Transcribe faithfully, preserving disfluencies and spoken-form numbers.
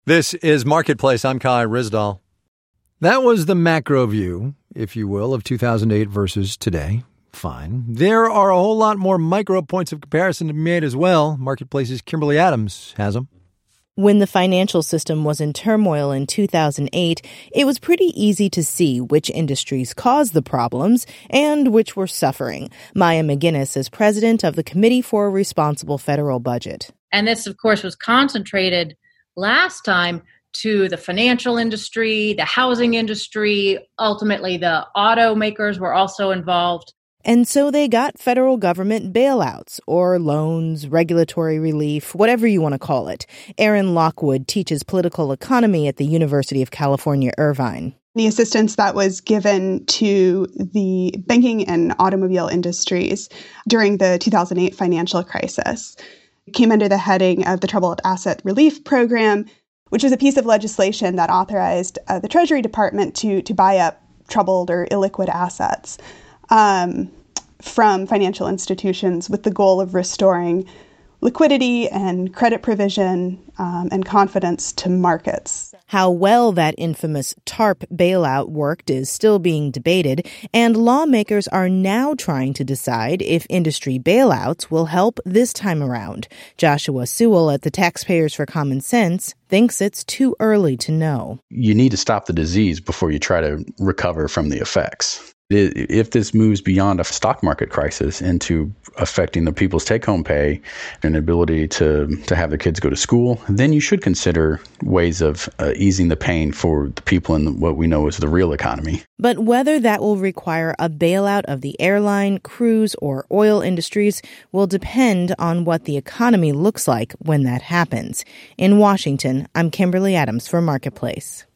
This is Marketplace. I'm Kai Ryssdal. That was the macro view, if you will, of two thousand eight versus today. Fine. There are a whole lot more micro points of comparison to be made as well. Marketplace's Kimberly Adams has them. When the financial system was in turmoil in two thousand eight, it was pretty easy to see which industries caused the problems and which were suffering. Maya McGinnis is president of the Committee for a Responsible Federal Budget. And this, of course, was concentrated last time to the financial industry, the housing industry. Ultimately, the automakers were also involved. And so they got federal government bailouts or loans, regulatory relief, whatever you want to call it. Erin Lockwood teaches political economy at the University of California, Irvine. The assistance that was given to the banking and automobile industries during the two thousand eight financial crisis came under the heading of the Troubled Asset Relief Program, which was a piece of legislation that authorized uh, the Treasury Department to, to buy up troubled or illiquid assets um, from financial institutions with the goal of restoring liquidity and credit provision um, and confidence to markets. How well that infamous TARP bailout worked is still being debated, and lawmakers are now trying to decide if industry bailouts will help this time around. Joshua Sewell at the Taxpayers for Common Sense thinks it's too early to know. You need to stop the disease before you try to recover from the effects. If this moves beyond a stock market crisis into affecting the people's take-home pay and ability to, to have the kids go to school, then you should consider ways of uh, easing the pain for the people in what we know as the real economy. But whether that will require a bailout of the airline, cruise, or oil industries will depend on what the economy looks like when that happens. In Washington, I'm Kimberly Adams for Marketplace.